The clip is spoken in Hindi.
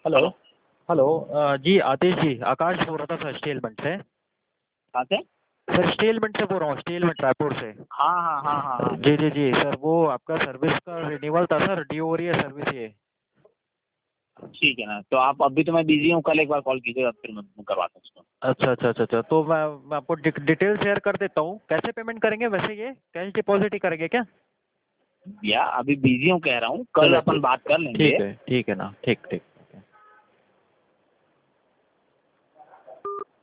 हेलो। हेलो। हेलो जी आतिश जी, आकाश बोल रहा था सर स्टीलमेंट से। कहाँ से? सर स्टीलमेंट से बोल रहा हूँ, स्टीलमेंट रायपुर से। हाँ हाँ हाँ हाँ हाँ। जी जी जी सर, वो आपका सर्विस का रिन्यूअल था सर, ड्यू हो रही है सर्विस ये। ठीक है ना, तो आप अभी तो मैं बिजी हूँ, कल एक बार कॉल कीजिएगा फिर मैं करवाता हूँ उसको। अच्छा अच्छा अच्छा अच्छा, तो मैं आपको डिटेल शेयर कर देता हूँ। कैसे पेमेंट करेंगे वैसे, ये कैश डिपॉजिट ही करेंगे क्या? या अभी बिजी हूँ कह रहा हूँ, कल चलो अपन बात कर लेंगे। ठीक है ना, ठीक ठीक।